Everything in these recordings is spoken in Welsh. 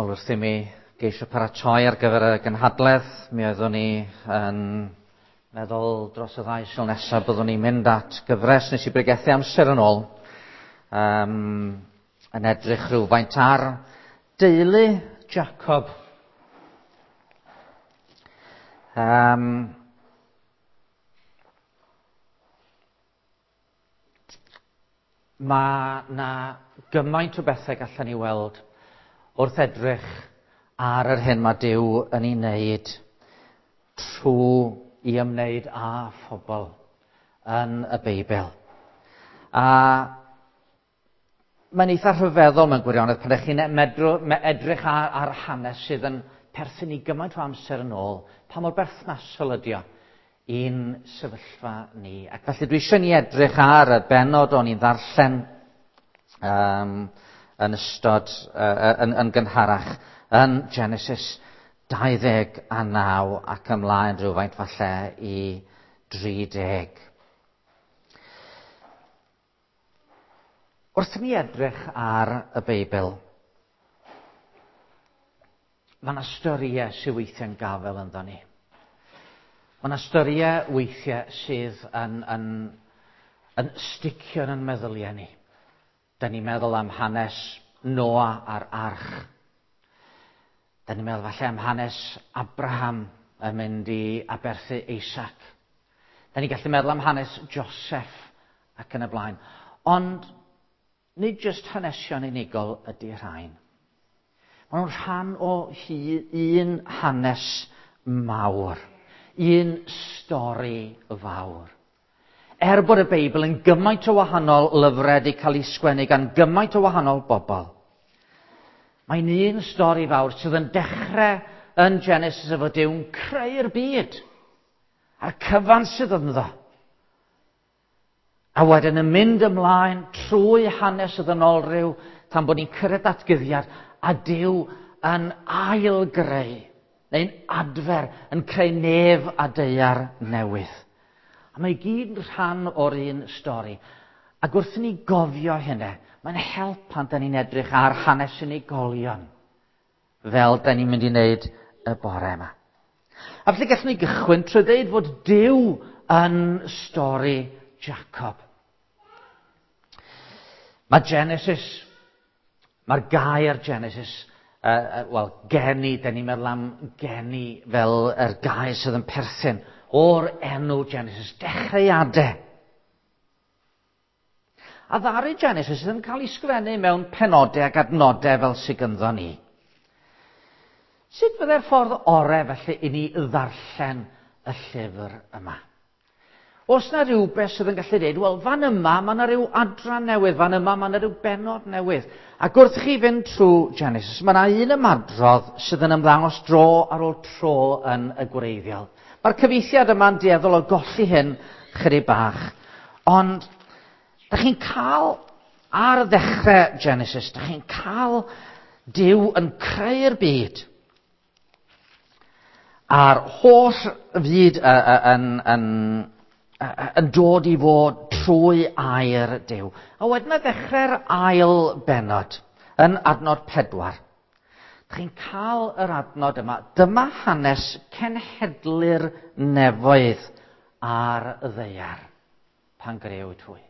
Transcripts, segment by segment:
Wel, wrth i mi geisio paratoi ar gyfer y gynhadledd, mi oeddwn ni yn meddwl dros y 2 sil nesaf byddwn ni'n mynd at gyfres nes i bregethu amser yn ôl, yn edrych rhywfaint ar deulu Jacob. Mae na gymaint o bethau gallen ni weld wrth edrych ar yr hyn mae Duw yn ei wneud trwy i ymwneud â phobl yn y Beibl. A mae'n eitha rhyfeddol mewn gwirionedd pan ydych chi'n edrych ar hanes sydd yn perthyn i gymaint o amser yn ôl, pa mor berthnasol ydy o i'n sefyllfa ni. Ac felly dwi eisiau ni edrych ar y benod o'n i'n ddarllen yn ystod yn gynharach yn Genesis 29 ac ymlaen rhywfaint falle i 30. Wrth i ni edrych ar y Beibl, mae yna storïau sydd weithiau'n gafel ynddo ni. Mae yna storïau weithiau sydd yn sticio yn meddyliau ni. Da ni'n meddwl am hanes Noa a'r arch. Da ni'n meddwl falle am hanes Abraham yn mynd i aberthu Isaac. Da ni'n gallu meddwl am hanes Joseph ac yn y blaen. Ond nid jyst hanesion unigol ydy rhain. Mae nhw'n rhan o un hanes mawr. Un stori fawr. Bod y Beibl yn gymaint o wahanol lyfrau wedi cael ei sgwennu gan gymaint o wahanol bobl. Mae'n un stori fawr sydd yn dechrau yn Genesis efo Dyw'n creu'r byd. A'r cyfan sydd ynddo. A wedyn yn mynd ymlaen trwy hanes y ddynolryw tan bod ni'n cyrraedd datgyddiad a Dyw yn ailgreu neu'n adfer yn creu nef a daear newydd. A mae gyd yn rhan o'r un stori. Ac wrth i ni gofio hynny, mae'n help pan da ni'n edrych ar hanes unigolion fel da ni'n mynd i wneud y bore yma. A felly gallwn ni gychwyn trwy ddeud fod Dyw yn stori Jacob. Mae Genesis, mae'r gair Genesis, geni, da ni'n meddwl am geni fel yr gair sydd yn perthyn o'r enw Genesis, dechreuadau. A ddaru Genesis yn cael ei sgwennu mewn penodau ac adnodau fel sydd gynddo ni. Sut fydde'r ffordd orau felly i ni ddarllen y llyfr yma? Os na rhywbeth sydd yn gallu dweud, wel fan yma mae yna rhyw adran newydd, fan yma mae yna rhyw benod newydd. Ac wrth chi fynd trwy Genesis, mae yna un ymadrodd sydd yn ymddangos dro ar ôl tro yn y gwreiddiol. Mae'r cyfeithiad yma'n dueddol o golli hyn chydig bach. Ond, da chi'n cael, ar ddechrau Genesis, da chi'n cael Dyw yn creu'r byd. A'r holl fyd yn dod i fod trwy air Dyw. A wedyn y ddechrau'r ail benod, yn adnod 4. Chi'n cael yr adnod yma. Dyma hanes cenhedlu'r nefoedd ar ddaear pan grewyd hwy.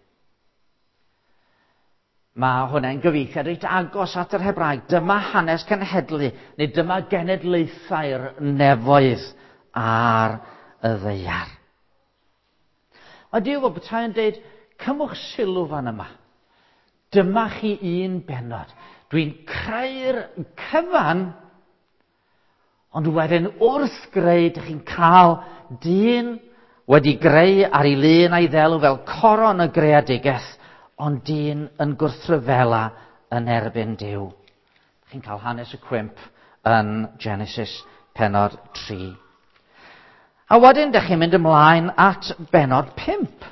Mae hwnna'n gyfeithiad reit agos at yr Hebraeg. Dyma hanes cenhedlu, neu dyma genedlaethau'r nefoedd ar y ddaear. Mae Dyw o bethau yn dweud, cymwch sylw fan yma. Dyma chi un benod. Dwi'n creu'r cyfan, ond wedyn wrth greu, ydych chi'n cael dyn wedi greu ar ei lun a'i ddelw fel coron y greadigaeth, ond dyn yn gwrthryfela yn erbyn Dyw. Chi'n cael hanes y cwymp yn Genesis penod 3. A wedyn ydych chi'n mynd ymlaen at benod 5.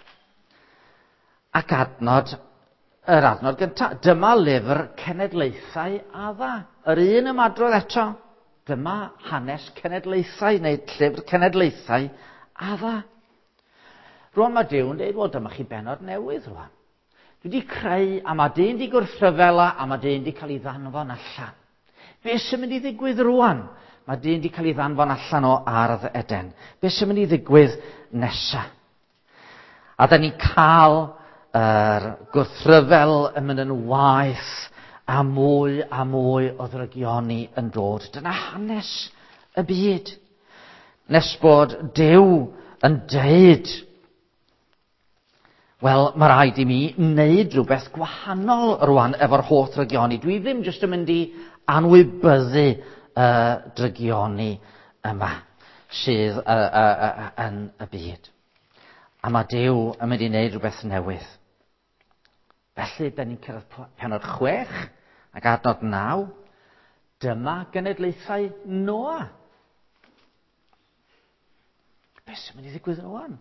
Ac yr adnod gyntaf. Dyma lyfr cenedlaethau adda. Yr un ymadrodd eto. Dyma hanes cenedlaethau neu llyfr cenedlaethau adda. Rwan mae Dyw'n dweud, wel dyma chi benod newydd rwan. Dwi wedi creu, a mae dyn wedi gwrthryfel a mae dyn wedi cael ei ddanfon allan. Be sy'n mynd i ddigwydd rwan? Mae dyn wedi cael ei ddanfon allan o ardd Eden. Be sy'n mynd i ddigwydd nesa? A da ni'n cael gwrthryfel yn mynd yn waeth a mwy o drygioni yn dod. Dyna hanes y byd. Nes bod Duw yn deud, wel, mae rhaid i mi wneud rhywbeth gwahanol rwan efo'r holl drygioni. Dwi ddim jyst yn mynd i anwybyddu drygioni yma sydd yn y byd. A mae Duw yn mynd i wneud rhywbeth newydd. Felly, da ni'n cyrraedd pennod 6 ac adnod 9. Dyma genedlaethau Noa. Be sy'n mynd i ddigwydd rwan?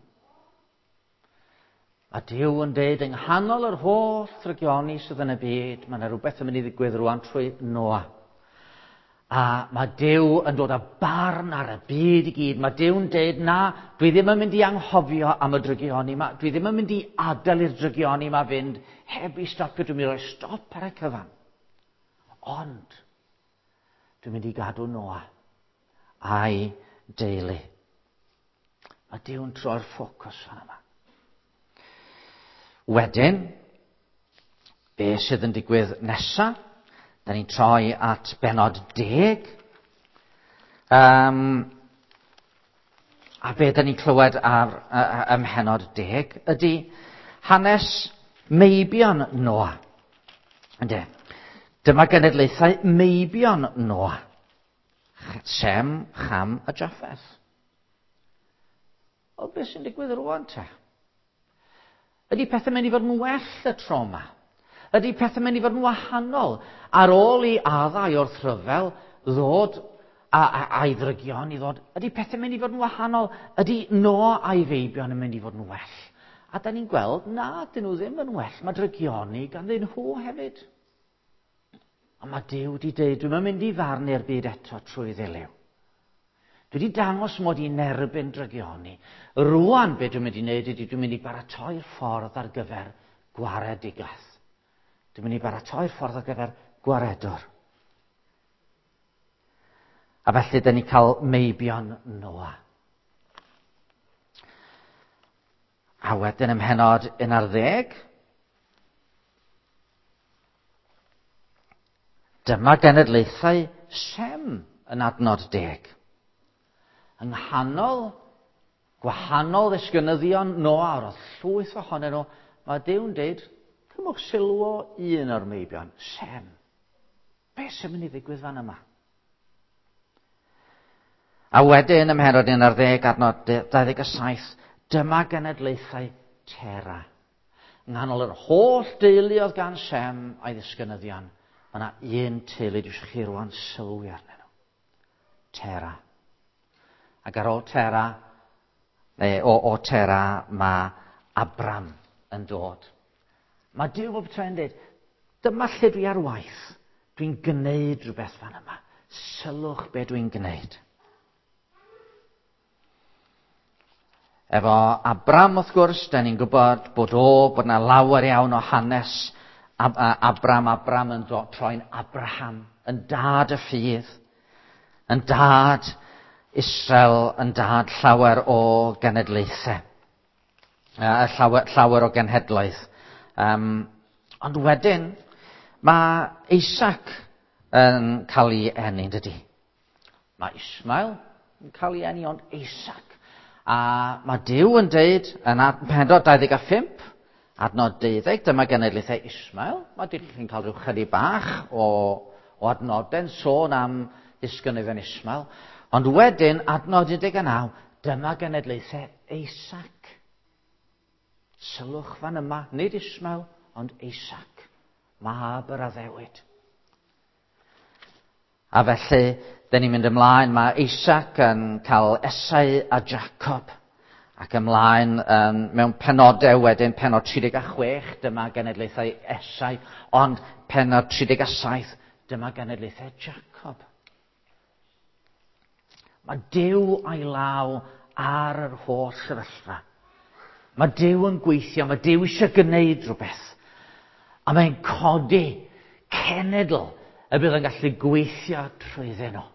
Mae Duw yn deud yng nghanol yr holl drygioni sydd yn y byd, mae yna rhywbeth yn mynd i ddigwydd rwan trwy Noa. A mae Duw yn dod â barn ar y byd i gyd. Mae Duw'n deud, na, dwi ddim yn mynd i anghofio am y drygioni yma. Dwi ddim yn mynd i adael i'r drygioni yma fynd heb i stopio. Dwi'n mynd i roi stop ar y cyfan. Ond, dwi'n mynd i gadw Noa a'i deulu. Mae Duw'n troi'r ffocws fan yma. Wedyn, be sydd yn digwydd nesaf? Da ni'n troi at benod 10. A be da ni'n clywed ym mhenod 10 ydy hanes meibion Noa. Ynde? Dyma genedlaethau meibion Noa. Sem, Cham a Japheth. O, be sy'n digwydd rwan te? Ydy pethau mynd i fod yn well y tro yma? Ydy pethau mynd i fod yn wahanol ar ôl i addau wrth rhyfel ddod a'i ddrygion i ddod? Ydy pethau mynd i fod yn wahanol? Ydy Noa a'i feibion yn mynd i fod yn well? A da ni'n gweld, na, dyn nhw ddim yn well. Mae drygioni ganddyn nhw hefyd. A mae Duw wedi deud, dwi'n mynd i farnu'r byd eto trwy ddilyw. Dwi wedi dangos mod i'n erbyn drygioni. Rwan be dwi'n mynd i wneud ydy dwi'n mynd i baratoi'r ffordd ar gyfer gwaredigaeth. Dwi'n mynd i baratoi'r ffordd ar gyfer gwaredwr. A felly da ni cael meibion Noa. A wedyn ym mhenod 11. Dyma genedlaethau Sem yn adnod 10. Yng nghanol gwahanol ddisgynyddion Noa ar oedd llwyth ohonyn nhw, mae Duw'n deud, cymwch sylw o un o'r meibion, Sem. Be sy'n mynd i ddigwydd fan yma? A wedyn ym mhenod 11 adnod 27, dyma genedlaethau Tera. Yng nghanol yr holl deulu oedd gan Sem a'i ddisgynyddion, mae yna un teulu dwi eisiau chi rwan sylwi arnyn nhw. Tera. Ac ar ôl Tera, o Tera, mae Abram yn dod. Mae Duw bob tro'n dweud, dyma lle dwi ar waith. Dwi'n gwneud rhywbeth fan yma. Sylwch be dwi'n gwneud. Efo Abram, wrth gwrs, da ni'n gwybod bod yna lawer iawn o hanes Abram yn troi'n Abraham, yn dad y ffydd, yn dad Israel, yn dad llawer o genedlaethau, llawer o genhedloedd. Ond wedyn, mae Isaac yn cael ei eni, dydy. Mae Ismael yn cael ei eni, ond Isaac. A mae Duw yn deud yn Pennod 25, adnod 12, dyma genedlaethau Ismael. Mae chi'n cael rhyw chydig bach o adnodau'n sôn am ddisgynyddion Ismael. Ond wedyn, adnod 19, dyma genedlaethau Isaac. Sylwch fan yma, nid Ismael, ond Isaac. Mab yr addewid. A felly, da ni'n mynd ymlaen, mae Isaac yn cael Esau a Jacob. Ac ymlaen mewn penodau wedyn, penod 36, dyma genedlaethau Esau, ond penod 37, dyma genedlaethau Jacob. Mae Duw a'i law ar yr holl sefyllfa. Mae Duw yn gweithio, mae Duw eisiau gwneud rhywbeth. A mae'n codi cenedl y bydd yn gallu gweithio trwyddyn nhw.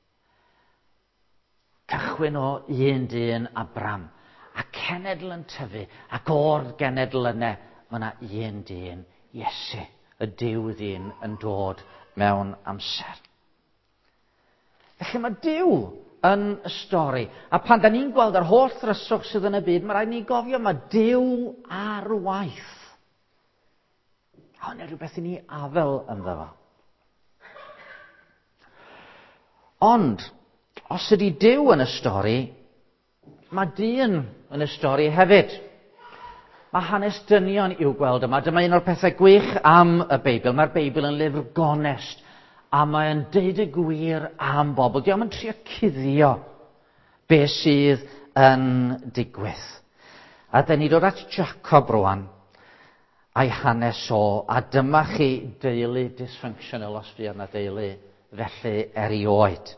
Cychwyn o un dyn Abram, a cenedl yn tyfu, ac o'r genedl yna, mae yna un dyn Iesu, y Duw ddyn yn dod mewn amser. Felly mae Duw yn y stori, a pan da ni'n gweld yr holl ddryswch sydd yn y byd, mae rhaid ni gofio mae Duw ar waith. Hwn yw rhywbeth i ni afel ynddo fo. Ond, os ydy Duw yn y stori, mae dyn yn y stori hefyd. Mae hanes dynion i'w gweld yma. Dyma un o'r pethau gwych am y Beibl. Mae'r Beibl yn lyfr gonest, a mae'n deud y gwir am bobl. Diolch yn trio cuddio beth sydd yn digwydd. A dyn ni dod at Jacob rwan, a'i hanes o, a dyma chi deulu dysfunctional os fi yna deulu felly erioed.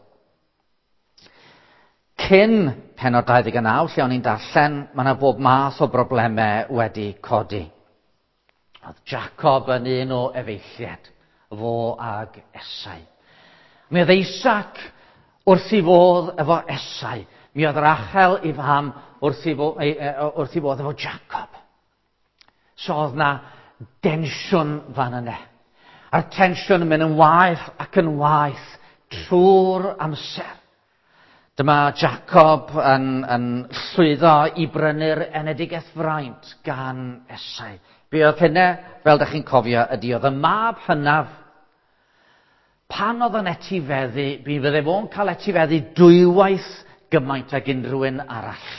Cyn pennod 29, lle o'n i'n darllen, mae yna bob math o broblemau wedi codi. Oedd Jacob yn un o efeilliad, fo ag Esau. Mi oedd Isaac wrth i fodd efo Esau. Mi oedd Rachel i fam wrth i fodd efo Jacob. So oedd na densiwn fan yna. A'r tensiwn yn mynd yn waeth ac yn waeth trwy'r amser. Dyma Jacob yn llwyddo i brynu'r enedigaeth fraint gan Esau. Be oedd hynna, fel ydych chi'n cofio, ydy oedd y mab hynaf. Pan oedd yn etifeddu, mi fydde fo'n cael etifeddu dwywaith gymaint ag unrhyw un arall.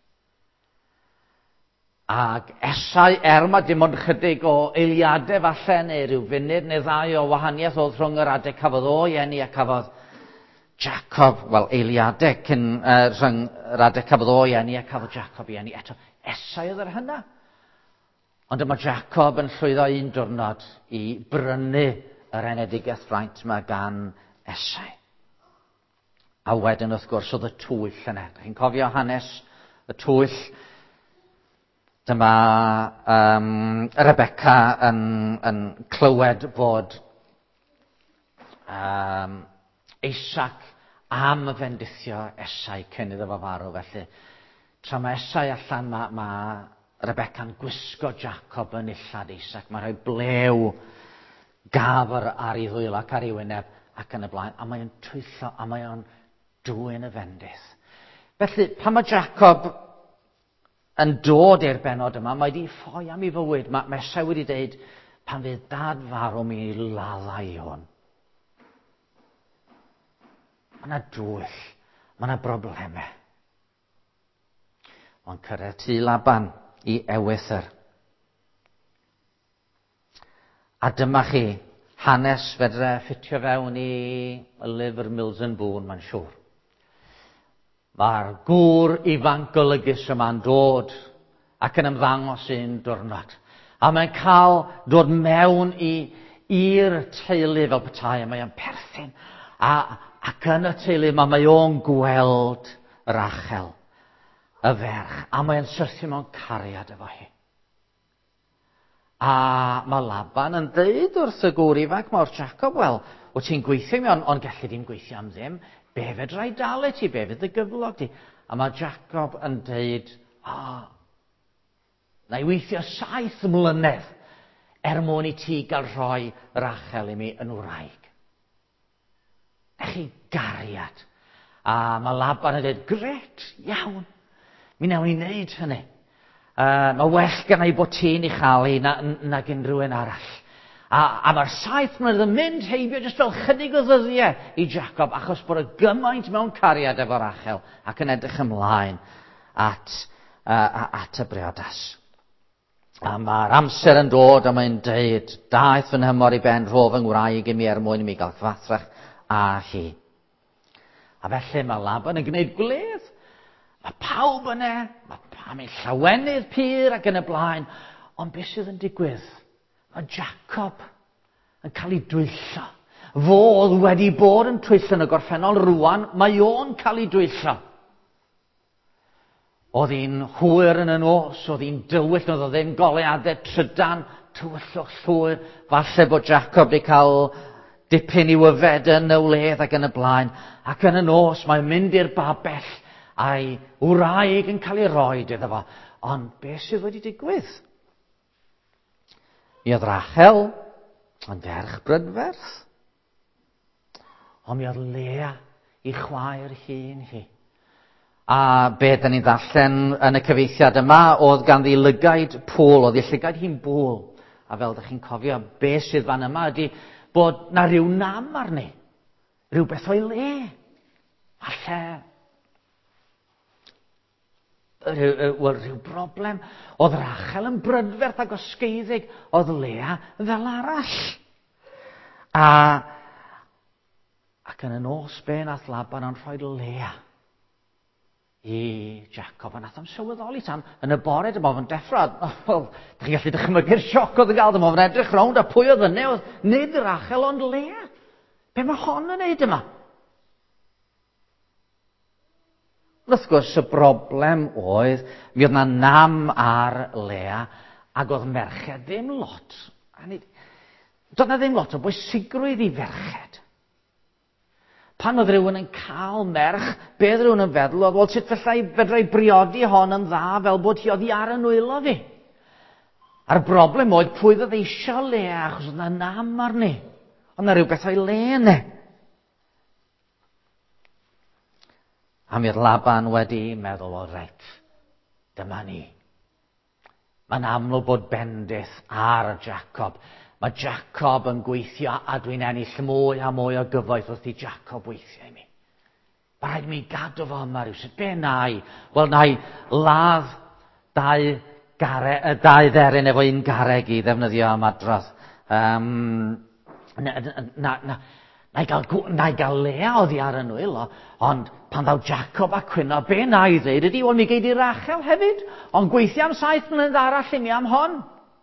Ac Esau, mae dim ond chydig o eiliadau falle, neu ryw funud neu ddau o wahaniaeth oedd rhwng yr adeg cafodd o ieni a cafodd Jacob, wel, eiliadau cyn rhwng yr adeg cafodd o ieni a cafodd Jacob ieni. Eto, Esau oedd yr hynna. Ond yma Jacob yn llwyddo un diwrnod i brynu yr enedigaeth fraint yma gan Esau. A wedyn, wrth gwrs, oedd y twyll yna. Chi'n cofio hanes y twyll? Dyma Rebecca yn clywed bod Isaac am fendithio Esau cyn iddo fo farw. Felly, tra mae Esau allan, mae Rebecca'n gwisgo Jacob yn illad Isaac. Mae'n rhoi blew gafr ar ei ddwylo ac ar ei wyneb ac yn y blaen. A mae'n twyllo, a mae'n dwyn y fendith. Felly, pan mae Jacob yn dod i'r benod yma, mae wedi ffoi am ei fywyd. Mae Esau wedi dweud, pan fydd dad farw mi laddau hwn. Mae yna dwyll, mae yna broblemau. Mae'n cyrraedd tŷ Laban i ewythr. A dyma chi, hanes fedra ffitio fewn i y lyfr Mills and Boon, mae'n siŵr. Mae'r gŵr ifanc golygus yma'n dod ac yn ymddangos un diwrnod. A mae'n cael dod mewn i'r teulu fel petai, a mae'n perthyn. Ac yn y teulu yma mae o'n gweld Rachel, y ferch, a mae'n syrthio mewn cariad efo hi. A mae Laban yn dweud wrth y gŵr ifanc mawr Jacob, wel, wyt ti'n gweithio mewn, ond gallu di'n gweithio am ddim, be fedra i dalu ti, be fydd y gyflog ti? A mae Jacob yn dweud, na i weithio 7 mlynedd mwyn i ti gael rhoi Rachel i mi yn wraig. Na chi gariad. A mae Laban yn dweud, gret, iawn, mi nawn ni wneud hynny. Mae well gyda i bod ti'n ei chael nag unrhyw un arall. A mae'r 7 mlynedd yn mynd heibio jyst fel chydig o ddyddiau i Jacob, achos bod y gymaint mewn cariad efo Rachel ac yn edrych ymlaen at y briodas. A mae'r amser yn dod a mae'n dweud, daeth fy nhymor i ben rhof yng ngwraig i mi mwyn i mi gael cyfathrach a hi. A felly mae Laban yn gwneud gwledd. Mae pawb yna, mae'n llawenydd pur ac yn y blaen, ond beth sydd yn digwydd? Mae Jacob yn cael ei dwyllo. Fodd wedi bod yn twyllo yn y gorffennol rwan, mae o'n cael ei dwyllo. Oedd hi'n hwyr yn y nos, oedd hi'n dywyll, oedd ddim goleadau trydan, tywyllwch llwyr. Falle bod Jacob wedi cael dipyn i'w yfed yn y wledd ac yn y blaen, ac yn y nos mae'n mynd i'r babell a'i wraig yn cael ei roed iddo fo. Ond beth sydd wedi digwydd? Mi oedd Rachel yn ferch brydferth, ond mi oedd Lea i chwaer hun hi. A be da ni'n darllen yn y cyfeithiad yma, oedd ganddi lygaid pŵl, oedd ei llygad hi'n bŵl. A fel da chi'n cofio, be sydd fan yma ydy bod na ryw nam arni, rhywbeth o'i le. Falle rhyw broblem. Oedd Rachel yn brydferth ac osgeiddig, oedd Lea fel arall. Ac yn y nos be nath Laban yn rhoi Lea i Jacob, a nath am sylweddoli tan yn y bore dyma fo'n deffro. Wel, da chi'n gallu dychmygu'r sioc oedd y gael dyma fo'n edrych rownd a pwy oedd yna, oedd nid Rachel ond Lea. Be mae hon yn neud yma? Wrth gwrs, y broblem oedd, mi oedd na nam ar Lea, ac oedd merched ddim lot. Doedd na ddim lot o bwysigrwydd i ferched. Pan oedd rhywun yn cael merch, beth rhywun yn feddwl oedd, wel, sut fedrai briodi hon yn dda fel bod hi oedd hi ar y nwylo fi. A'r broblem oedd pwy oedd eisiau Lea, achos oedd na nam arni. Oedd na rhywbeth o'i le yna. A mi oedd Laban wedi meddwl, o reit, dyma ni. Mae'n amlwg bod bendith ar Jacob. Mae Jacob yn gweithio a dwi'n ennill mwy a mwy o gyfoeth wrth i Jacob weithio i mi. Mae rhaid mi gadw fo yma rhywsyd. Be nai? Wel, nai ladd dau dderyn efo un garreg i ddefnyddio am adrodd. Nai gael Lea oddi ar y nwyl, ond pan ddaw Jacob a cwyno, be nai ddeud ydi, wel, mi gei di Rachel hefyd, ond gweithio am 7 mlynedd arall i mi am hon.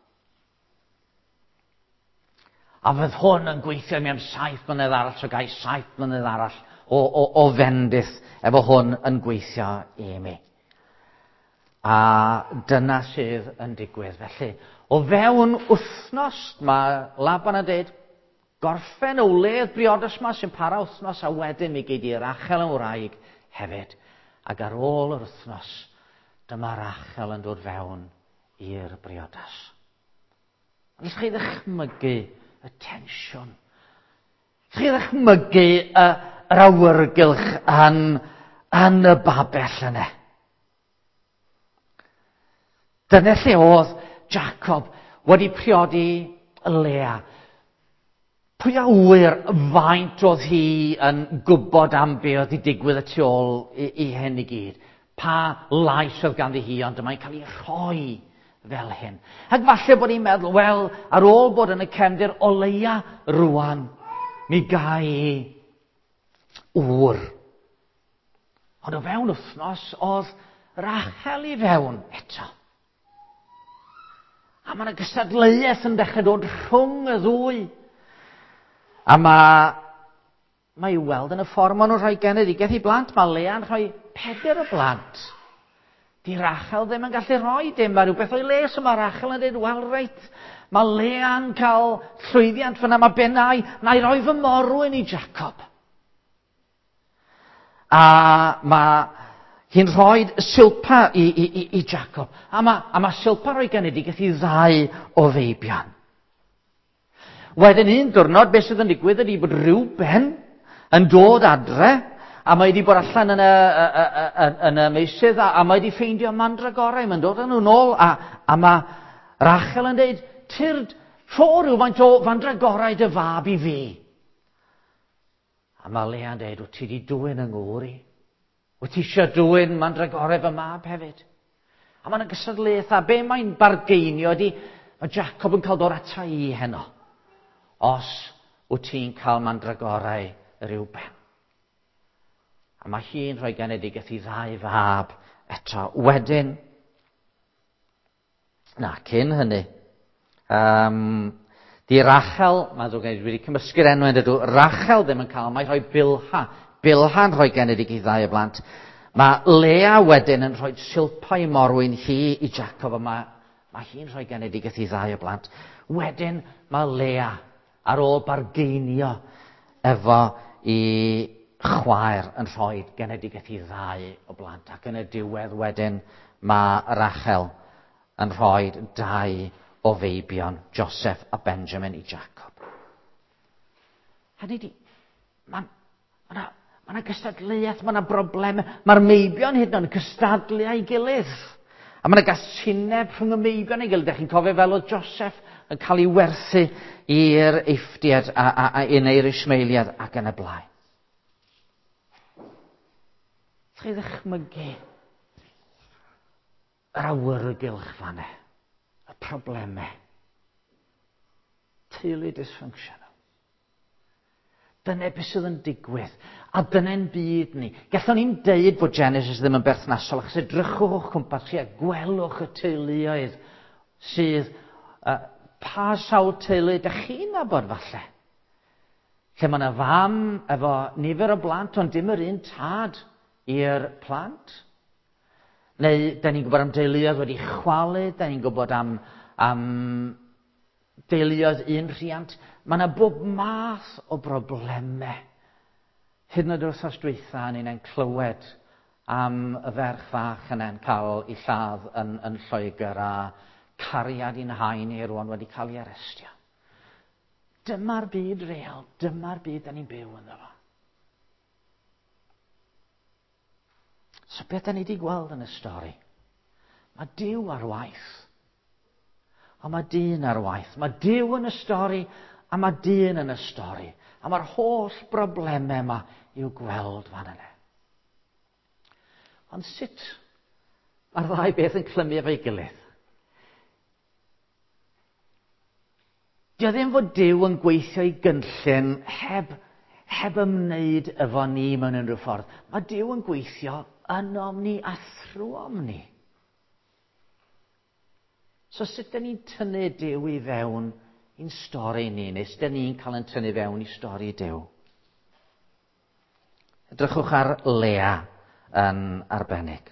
A fydd hwn yn gweithio mi am 7 mlynedd arall, so gai 7 mlynedd arall o fendith efo hwn yn gweithio i mi. A dyna sydd yn digwydd. Felly, o fewn wythnos, mae Laban yn dweud, gorffen o wledd briodas yma sy'n para wythnos, a wedyn mi gei di Rachel yn wraig hefyd. Ac ar ôl yr wythnos, dyma Rachel yn dod fewn i'r briodas. Ydych chi ddychmygu y tensiwn? Ydych chi ddychmygu yr awyrgylch yn y babell yna? Dyna lle oedd Jacob wedi priodi Lea. Pwy a wyr faint oedd hi yn gwybod am be oedd i digwydd y tu ôl i hyn i gyd. Pa lais oedd ganddi hi, ond dyma'n cael ei rhoi fel hyn. Ac falle bod ni'n meddwl, wel, ar ôl bod yn y cefndir o leia rwan, mi gai wr. Ond o fewn wythnos oedd Rachel i fewn eto. A mae yna gystadleuaeth yn dechrau dod rhwng y ddwy. A mae i weld yn y ffordd maen nhw'n rhoi genedigaeth i blant. Mae Lea'n rhoi 4 o blant. Di Rachel ddim yn gallu rhoi dim. Mae rhywbeth o'i le, so mae Rachel yn dweud, wel reit, mae Lea'n cael llwyddiant fyna, mae bennau, na'i roi fy morwyn i Jacob. A mae hi'n rhoi silpa i Jacob. A mae silpa rhoi genedigaeth i 2 o feibion. Wedyn un diwrnod, beth sydd yn digwydd ydy bod rhyw ben yn dod adre, a mae wedi bod allan yn y meisydd, a mae wedi ffeindio mandragorau, mae'n dod â nhw nôl, a mae Rachel yn dweud, tyrd, rho rhywfaint o mandragorau dy fab i fi. A mae Lea'n dweud, wyt ti wedi dwyn yng ngŵr i? Wyt ti eisiau dwyn mandragorau fy mab hefyd? A mae'n gystadleuaeth, a be mae'n bargeinio ydy, mae Jacob yn cael dod ata i heno. Os wyt ti'n cael mandragorau rhyw ben. A mae hi'n rhoi genedigaeth i 2 fab eto. Wedyn, cyn hynny, di Rachel, wedi cymysgu'r enw yn dydw, Rachel ddim yn cael, mae'n rhoi Bilha. Bilha'n rhoi genedigaeth i 2 o blant. Mae Lea wedyn yn rhoi silpa i morwyn hi i Jacob, a mae hi'n rhoi genedigaeth i 2 o blant. Wedyn mae Lea ar ôl bargeinio efo I chwaer yn rhoi genedigaeth I 2 o blant. Ac yn y diwedd wedyn mae Rachel yn rhoi 2 o feibion, Joseph a Benjamin I Jacob. Hynny di, mae gystadleuaeth, mae broblemau. Mae'r meibion hyd yn cystadlu â'i gilydd. A mae gasineb rhwng y meibion ei gilydd. Chi'n cofio fel oedd Joseph yn cael ei werthu i'r Eifftiad a un ei'r Ismaeliad ac yn y blaen. Chi ddychmygu yr awyrgylch fanne, y problemau, teulu dysfunctional. Dyna beth sydd yn digwydd, a dyna'n byd ni. Gallwn ni'n deud bod Genesis ddim yn berthnasol, achos edrychwch o'ch cwmpas chi a gwelwch y teuluoedd sydd, pa sawl teulu ydych chi'n nabod falle. Lle mae yna fam efo nifer o blant, ond dim yr un tad i'r plant. Neu, da ni'n gwybod am deuluoedd wedi chwalu, da ni'n gwybod am deuluoedd un rhiant. Mae yna bob math o broblemau. Hyd yn oed wrthos dwytha ni'n clywed am y ferch fach yna'n cael ei lladd yn Lloegr a cariad i'n haen i rwan wedi cael ei arestio. Dyma'r byd real, dyma'r byd da ni'n byw ynddo fo. So beth da ni wedi gweld yn y stori? Mae Duw ar waith. A mae dyn ar waith. Mae Duw yn y stori a mae dyn yn y stori. A mae'r holl broblemau yma i'w gweld fan yna. Ond sut mae'r 2 beth yn clymu efo'i gilydd? Dio ddim fod Duw yn gweithio I gynllun heb ymwneud efo ni mewn unrhyw ffordd. Mae Duw yn gweithio ynom ni a thrwom ni. So sut da ni'n tynnu Duw I fewn i'n stori ni, neu sut da ni'n cael yn tynnu fewn I stori Duw? Edrychwch ar Lea yn arbennig.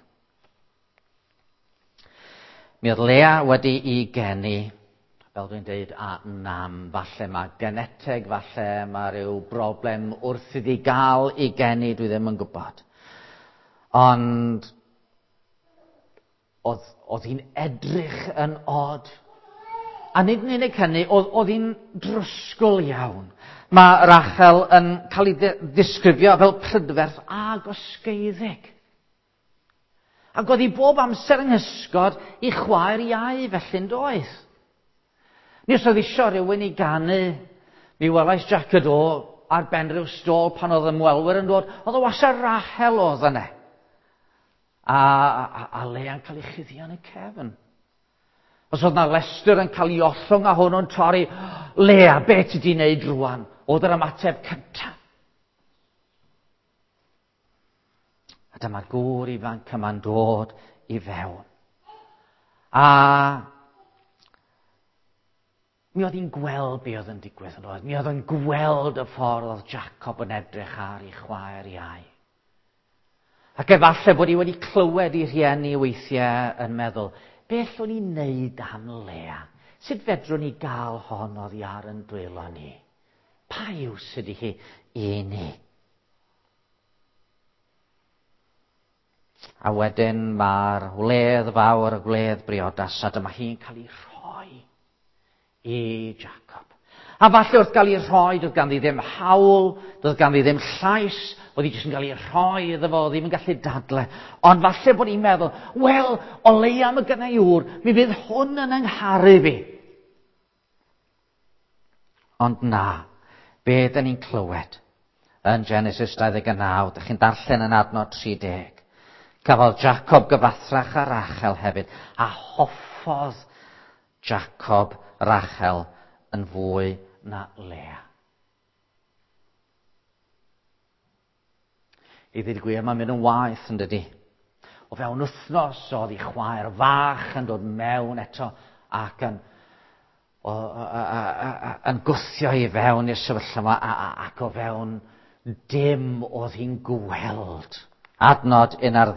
Mi oedd Lea wedi I geni, fel dwi'n deud, a nam, falle mae geneteg, falle mae rhyw broblem wrth iddi gael I geni, dwi ddim yn gwybod. Ond oedd hi'n edrych yn od. A nid yn unig hynny, oedd hi'n drysgol iawn. Mae Rachel yn cael ei ddisgrifio fel prydferth ag osgeiddeg. Ac oedd hi bob amser yng nghysgod I chwaer iau felly'n doedd. Ni os oedd isio rhywun I ganu, mi welais Jack Ado ar ben ryw stôl pan oedd ymwelwyr yn dod, oedd o wastad Rachel oedd yna. A Lea'n cael ei chuddio yn y cefn. Os oedd na Lester yn cael ei ollwng a hwnnw'n torri, Lea, beth ti di wneud rwan? Oedd yr ymateb cyntaf. A dyma'r gŵr ifanc yma'n dod I fewn. A mi oedd hi'n gweld be oedd yn digwydd yn oedd. Mi oedd yn gweld y ffordd oedd Jacob yn edrych ar ei chwaer iau. Ac efallai bod hi wedi clywed I rhieni weithiau yn meddwl, beth o'n i'n neud am Lea? Sut fedrwn ni gael hon oddi ar yn dwylo ni? Pa iws ydy hi I ni? A wedyn mae'r wledd fawr, y gwledd briodas, a dyma hi'n cael ei rhoi I Jacob. A falle wrth gael ei rhoi, doedd ganddi ddim hawl, doedd ganddi ddim llais, oedd hi jyst yn cael ei rhoi iddo fo, ddim yn gallu dadle. Ond falle bod hi'n meddwl, wel, o leia mae gyda I ŵr, mi fydd hwn yn yngharu fi. Ond na, be da ni'n clywed yn Genesis 29, da chi'n darllen yn adnod 30. Cafodd Jacob gyfathrach a Rachel hefyd, a hoffodd Jacob Rachel yn fwy na Lea. I ddweud y gwir, mae'n mynd yn waeth yn dydi. O fewn wythnos oedd ei chwaer fach yn dod mewn eto ac yn gwthio I fewn i'r sefyllfa yma ac o fewn dim oedd hi'n gweld. Adnod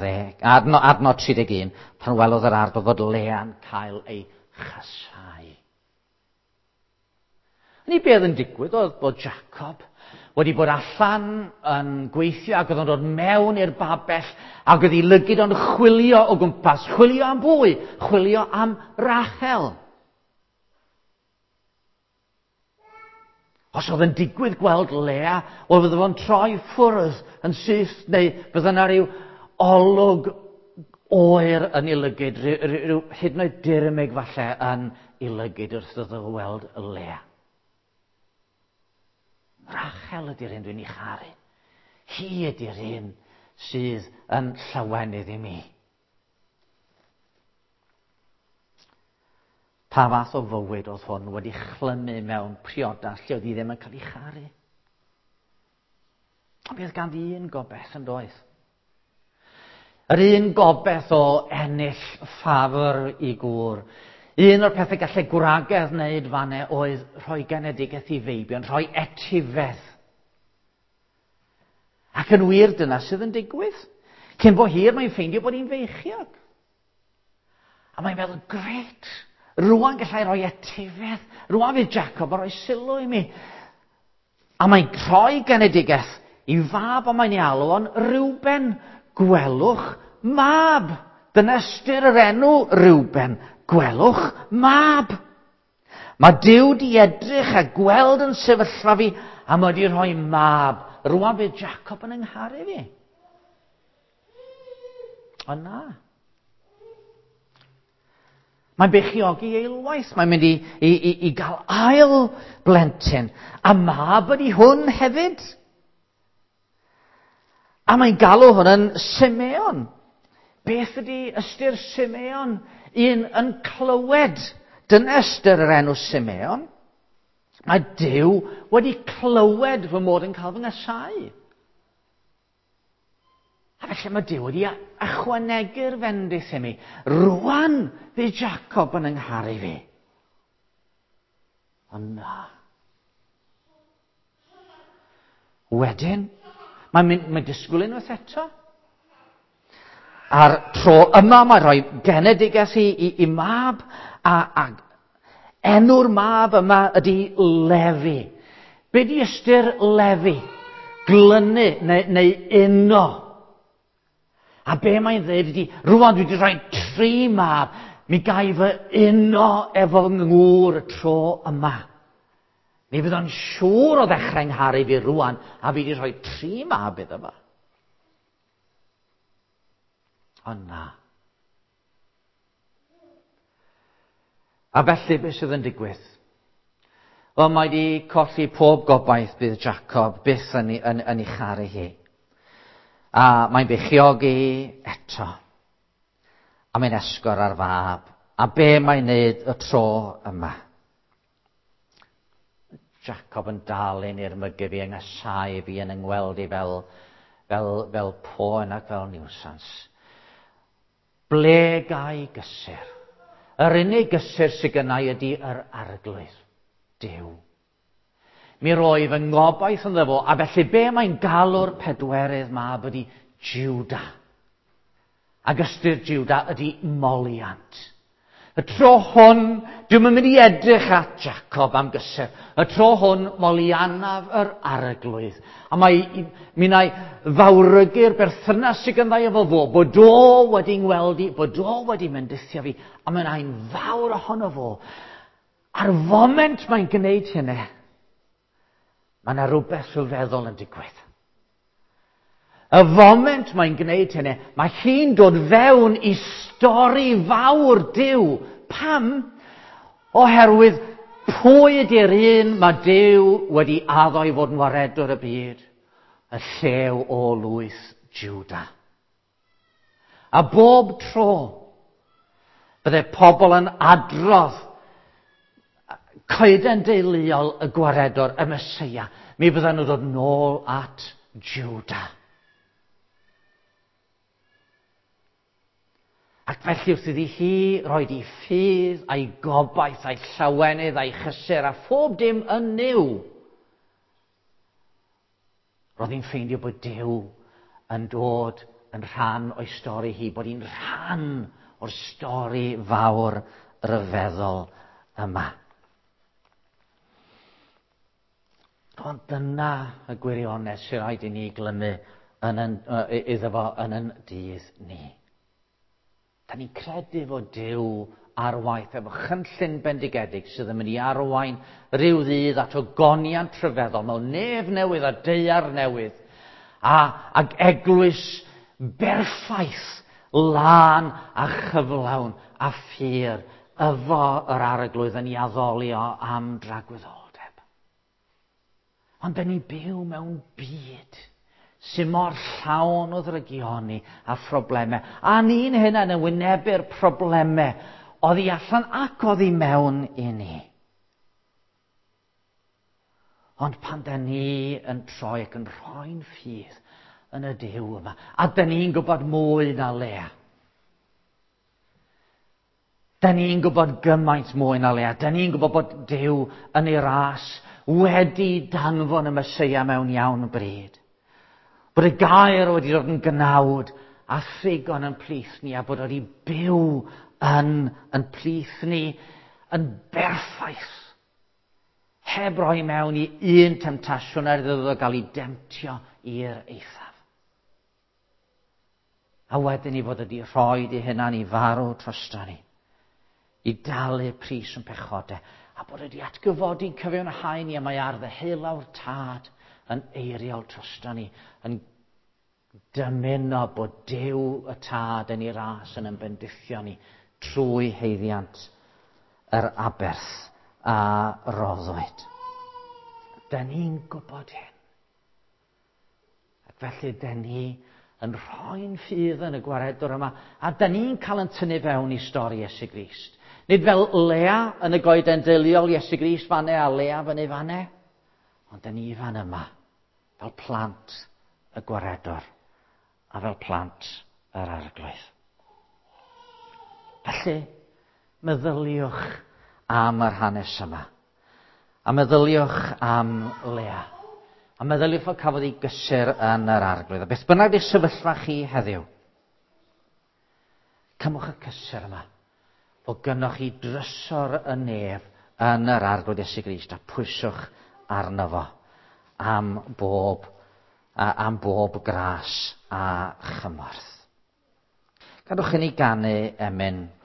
31, pan welodd yr arglwydd fod Lea'n cael ei chysau. Ni beth yn digwydd oedd bod Jacob wedi bod allan yn gweithio ac oedd yn dod mewn i'r babell ac oedd ei lygid o'n chwilio o gwmpas. Chwilio am bwy? Chwilio am Rachel. Os oedd yn digwydd gweld Lea, wel fydde fo'n troi ffwrdd yn syth neu fydde yna ryw olwg oer yn ei lygid, ryw hyd yn oed dirymig falle yn ei lygid wrth iddo weld Lea. Rachel ydy'r un dwi'n ei charu. Hi ydy'r un sydd yn llawenydd i mi. Pa fath o fywyd oedd hwn wedi chlymu mewn priodas lle oedd hi ddim yn cael ei charu? Ond bydd ganddi un gobeth yn doedd. Yr un gobeth o ennill ffafr i gŵr. Un o'r pethau gallai gwragedd wneud fanne oedd rhoi genedigaeth i feibion, rhoi etifedd. Ac yn wir dyna sydd yn digwydd. Cyn bo hir mae'n ffeindio bod hi'n feichiog. A mae'n meddwl, gret, rwan gallai rhoi etifedd, rwan fydd Jacob a rhoi sylw i mi. A mae'n rhoi genedigaeth i fab o mae'n ei alw o'n Reuben, gwelwch mab. Dyna ystyr yr enw Reuben. Gwelwch mab. Mae Duw di edrych a gweld yn sefyllfa fi a mae di rhoi mab. Rwan bydd Jacob yn yngharu fi. Ond na. Mae'n beichiogi eilwaith. Mae'n mynd i gael ail blentyn. A mab ydi hwn hefyd. A mae'n galw hwn yn Simeon. Beth ydy ystyr Simeon? Un yn clywed. Dyna ystyr yr enw Simeon. Mae Duw wedi clywed fy mod yn cael fy ngasau. A felly mae Duw wedi ychwanegu'r fendith i mi. Rwan fydd Jacob yn yngharu fi. Ond na. Wedyn, mae'n disgwyl unwaith eto. A'r tro yma mae'n rhoi genedigaeth i mab a enw'r mab yma ydy Lefi. Be di ystyr Lefi? Glynu neu uno. A be mae'n dweud ydy, rwan dwi wedi rhoi 3 mab, mi gai fy uno efo ngŵr y tro yma. Mi fydd o'n siŵr o ddechrau ngharu fi rwan, a fi wedi rhoi 3 mab iddo fo. Ond na. A felly beth sydd yn digwydd? Wel, mae wedi colli pob gobaith bydd Jacob byth yn ei charu hi. A mae'n beichiogi eto. A mae'n esgor ar fab. A be mae'n neud y tro yma? Jacob yn dal ein i'r mygyf i yngysau fi yn yngweld i fel poen ac fel niwsans. Ble gai gysur? Yr unig gysur sydd gynnau ydy yr arglwydd. Duw. Mi roi fy ngobaith yn ddefo, a felly be mae'n galw'r pedwerydd mab ydy Juda. Ac ystyr Juda ydy moliant. Y tro hwn, dwi'n mynd i edrych at Jacob am gysur. Y tro hwn, molianaf yr arglwydd. A mi wna i fawrygu'r berthynas sydd gyndai efo fo, bod o wedi ngweld i, bod o wedi mendithio fi, a mae'n ein fawr ohono fo. Ar foment mae'n gwneud hynny, mae yna rhywbeth rhyfeddol yn digwydd. Y foment mae'n gwneud hynny, mae hi'n dod fewn i stori fawr Duw. Pam? Oherwydd pwy ydy'r un mae Duw wedi addo i fod yn waredwr y byd? Y llew o lwyth Juda. A bob tro bydde pobl yn adrodd coeden deuluol y gwaredwr, y Meseia, mi bydden nhw dod nôl at Juda. Ac felly wrth iddi hi roed ei ffydd a'i gobaith a'i llawenydd a'i chysur a phob dim yn niw. Roedd hi'n ffeindio bod Duw yn dod yn rhan o'i stori hi, bod hi'n rhan o'r stori fawr ryfeddol yma. Ond dyna y gwirionedd sy'n rhaid i ni glynu iddo fo yn yn dydd ni. Da ni'n credu fod Duw ar waith efo chynllun bendigedig sydd yn mynd i arwain ryw ddydd at ogoniant rhyfeddol mewn nef newydd a daear newydd ac eglwys berffaith, lân a chyflawn a ffyr efo yr arglwydd yn ei addoli o am dragwyddoldeb. Ond da ni'n byw mewn byd sy'n mor llawn o ddrygioni a phroblemau. A ni'n hynna yn wynebu'r problemau oddi allan ac oddi mewn i ni. Ond pan da ni yn troi ac yn rhoi'n ffydd yn y Duw yma, a da ni'n gwybod mwy na Lea. Da ni'n gwybod gymaint mwy na Lea. Da ni'n gwybod bod Duw yn ei ras wedi danfon y Meseia mewn iawn bryd. Bod y gair wedi dod yn gnawd a ddigon yn plith ni, a bod wedi byw yn plith ni yn berffaith. Heb roi mewn i un temtasiwn er iddo gael ei demtio i'r eithaf. A wedyn ni fod wedi rhoi i hynna'n i farw trosto ni, i dalu pris yn pechodau, a bod wedi atgyfodi cyfiawnhau ni, a mae ar ddeheuawr tad yn eiriol trosto ni, yn dymuno bod Duw y tad yn ei ras yn bendithio ni trwy heiddiant yr aberth a roddwyd. Da ni'n gwybod hyn. Ac felly da ni yn rhoi'n ffydd yn y gwaredwr yma, a da ni'n cael yn tynnu fewn i stori Iesu Grist. Nid fel Lea yn y goeden deuluol Iesu Grist fanne a Lea fyny fanne, ond da ni fan yma fel plant y gwaredwr a fel plant yr arglwydd. Felly, meddyliwch am yr hanes yma, a meddyliwch am Lea, a meddyliwch o cafodd ei gysur yn yr arglwydd. A beth bynnag di sefyllfa chi heddiw, cymwch y cysur yma, o gynnoch chi drysor y nef yn yr arglwydd Iesu Grist, a pwyswch arno fo am bob gras a chymorth. Gadwch i ni ganu emyn